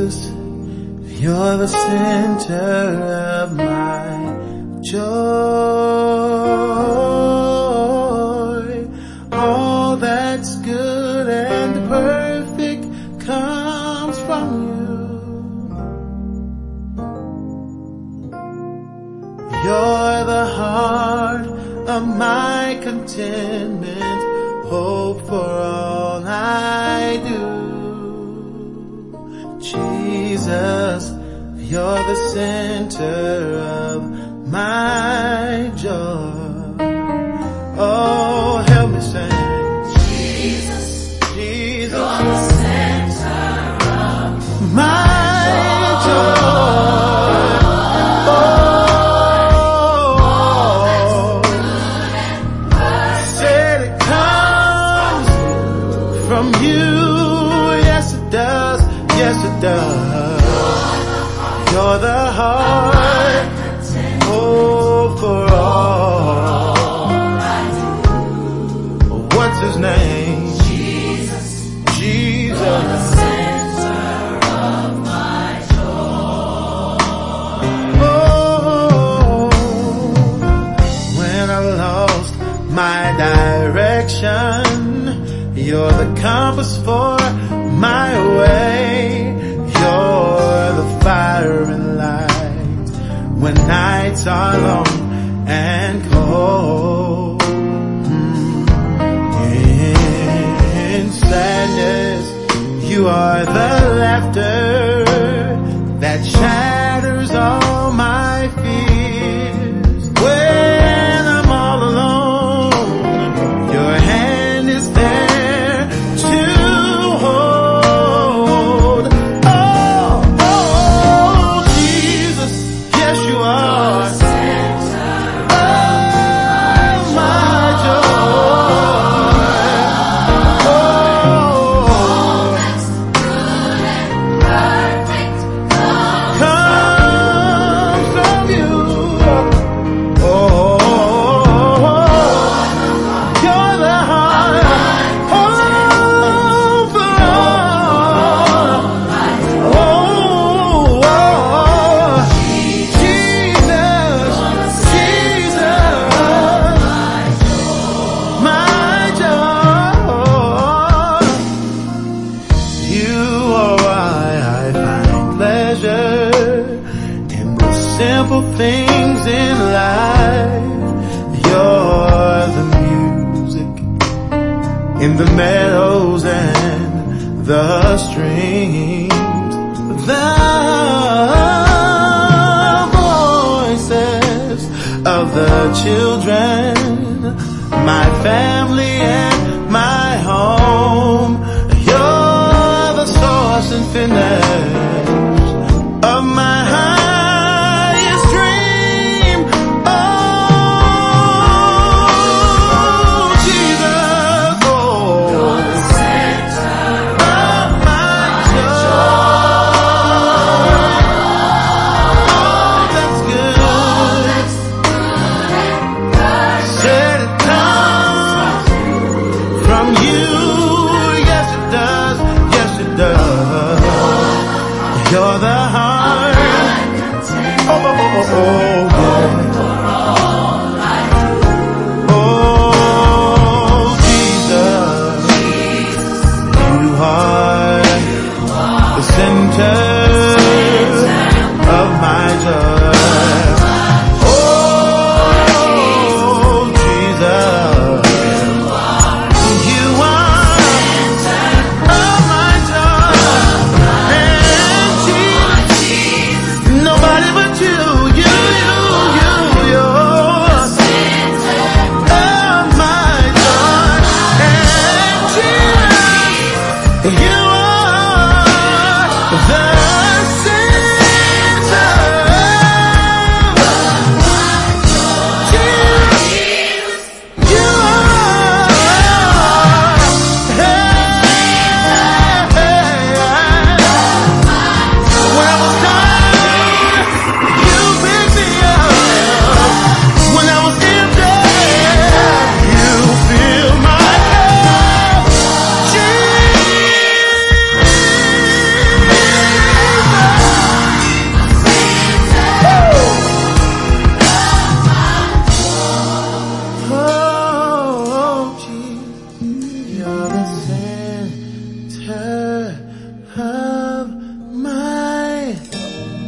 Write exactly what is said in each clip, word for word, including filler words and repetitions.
Jesus, you're the center of my joy. All that's good and perfect comes from you. You're the heart of my contentment, hope for all I do. Jesus, you're the center of my joy. Oh, help me sing. Jesus, Jesus, you're the center of my joy. Oh, said it comes from you. Yes, it does. Yes, it does. You're the heart, hope for all. What's his name? Jesus, Jesus. you're the center of my joy. Oh, when I lost my direction, you're the compass for my way. You're the fire and light when nights are long and cold. In sadness, you are the laughter that shatters all my fears. When I'm all alone, your hand is there to hold. Oh, oh, Jesus, yes you are. Oh, my joy. Oh, comes from you. Oh, you're the heart, hope for all. Oh, Jesus, Jesus, my joy. You are why I find pleasure in the simple things in life. You're the music in the meadows and the streams, the voices of the children, my family and my home. You're the source and finish of my highest dream. Oh, Jesus, oh, You're the center of my joy. All that's good, said it comes from you. Yes, it does. Yes, it does.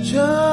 Just